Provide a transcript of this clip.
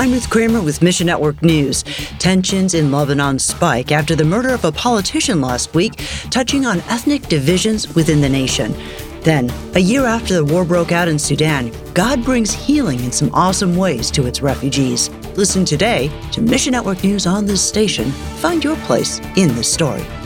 I'm Ruth Kramer with Mission Network News. Tensions in Lebanon spike after the murder of a politician last week, touching on ethnic divisions within the nation. Then, a year after the war broke out in Sudan, God brings healing in some awesome ways to its refugees. Listen today to Mission Network News on this station. Find your place in this story.